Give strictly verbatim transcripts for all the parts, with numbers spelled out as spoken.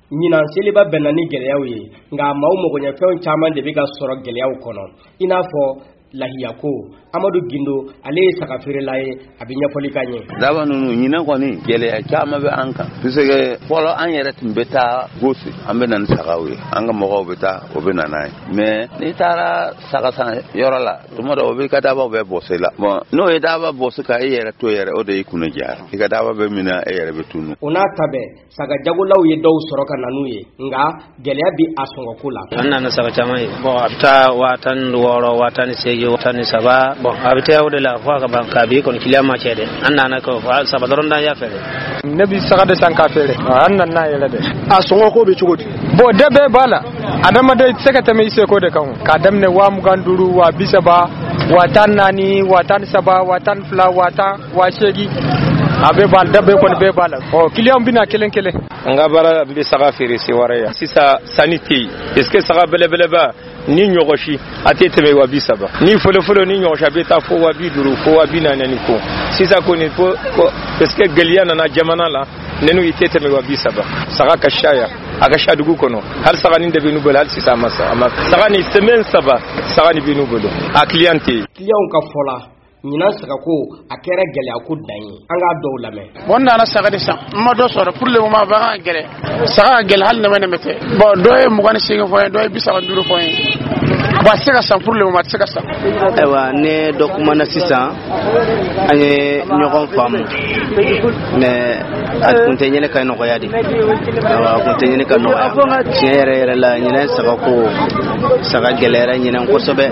ɲinan seliba bɛnna ni gɛlɛyaw ye nka maaw mɔgɔɲɛfɛnw caman de bɛ ka sɔrɔ gɛlɛyaw kɔnɔ i n'a fɔ lahiya ko Amadu Gindo ale ye saga feerela ye a bɛ ɲɛfɔli ka ɲɛ. Daba ninnu ɲinan kɔni gɛlɛya caman bɛ an kan puisque fɔlɔ an yɛrɛ tun bɛ taa gosi an bɛ na ni sagaw ye an ka mɔgɔw bɛ taa o bɛ na n'a ye mais n'i taara saga san yɔrɔ la tuma dɔ o b'i ka dabaw bɛɛ bɔsi la bon n'o ye daba bɔsi ka e yɛrɛ to yɛrɛ o de y'i kunna jara i ka daba bɛ minɛ e yɛrɛ bɛ tunu. O n'a ta bɛɛ saga jagolaw ye dɔw sɔrɔ ka na n'u ye nka gɛlɛya bi a sɔngɔko la. An nana saga caman ye bon a bɛ taa waa tan ni wɔɔrɔ waa tan ni seegin waa tan ni saba bon a bɛ taa o de la fo ka ban k'a bi kɔni kiliyan ma cɛ dɛ an nana ko saba dɔrɔn dan y'a fɛ dɛ. Ne bi saga de san k'a feere an nana n'a yɛrɛ dɛ. A sɔngɔko bɛ cogo di. Bon de bɛɛ b'a la adamaden tɛ se ka tɛmɛ i seko de kan k'a daminɛ waa mugan duuru waa bi saba waa tan naani waa tan saba waa tan fila waa tan waa seegin a bɛɛ b'a la da bɛɛ kɔni bɛɛ b'a la ɔ kiliyanw bɛ na kelen kelen. An ka baara bɛ saga feere se wɛrɛ yan sisan sanni tɛ yen est-ce que saga belebeleba ni ɲɔgɔsi a tɛ tɛmɛ waa bi saba ni fɔlɔfɔlɔ ni ɲɔgɔsi a bɛ taa fo waa bi duuru fo waa bi naani ni ko sisan kɔni ko est-ce que gɛlɛya nana jamana la nenu i tɛ tɛmɛ waa bi saba saga ka caya a ka ca dugu kɔnɔ hali saga ni de bɛ n'u bolo hali sisan a ma sa a ma saga ni semaine saba saga ni bɛ n'u bolo a client tɛ yen. Client ka fɔ la ɲinan sagako a kɛra gɛlɛya ko dan ye an k'a dɔw lamɛn. Bon nana saga de san n ma dɔ sɔrɔ pour le moment ba ka gɛlɛ saga ka gɛlɛ hali nɛmɛ nɛmɛ tɛ bon dɔ ye mugan ni seegin fɔ n ye dɔ ye bi saba duuru fɔ n ye ba se ka san pour le moment a tɛ se ka san. Ayiwa ne dɔ kumana sisan an ye ɲɔgɔn faamu mais a tun tɛ ɲini ka nɔgɔya de awɔ a tun tɛ ɲini ka nɔgɔya tiɲɛ yɛrɛ yɛrɛ la ɲinan sagako saga gɛlɛyara ɲinan kosɛbɛ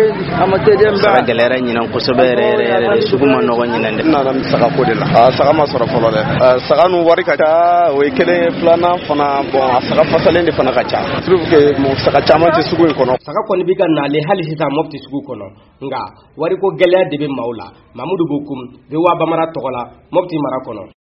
saga gɛlɛyara ɲinan kosɛbɛ yɛrɛ yɛrɛ yɛrɛ sugu ma nɔgɔ ɲinan dɛ. N nana ni sagako de la a saga ma sɔrɔ fɔlɔ dɛ saga nu wari ka ca o ye kelen filanan fana bon a saga fasalen de fana ka ca trouve que saga caman tɛ sugu in kɔnɔ. Saga kɔni bɛ ka nale hali sisan Mopti sugu kɔnɔ nka wariko gɛlɛya de bɛ maaw la Mamudu Bokum V O A Bamara tɔgɔ la Mopti mara kɔnɔ.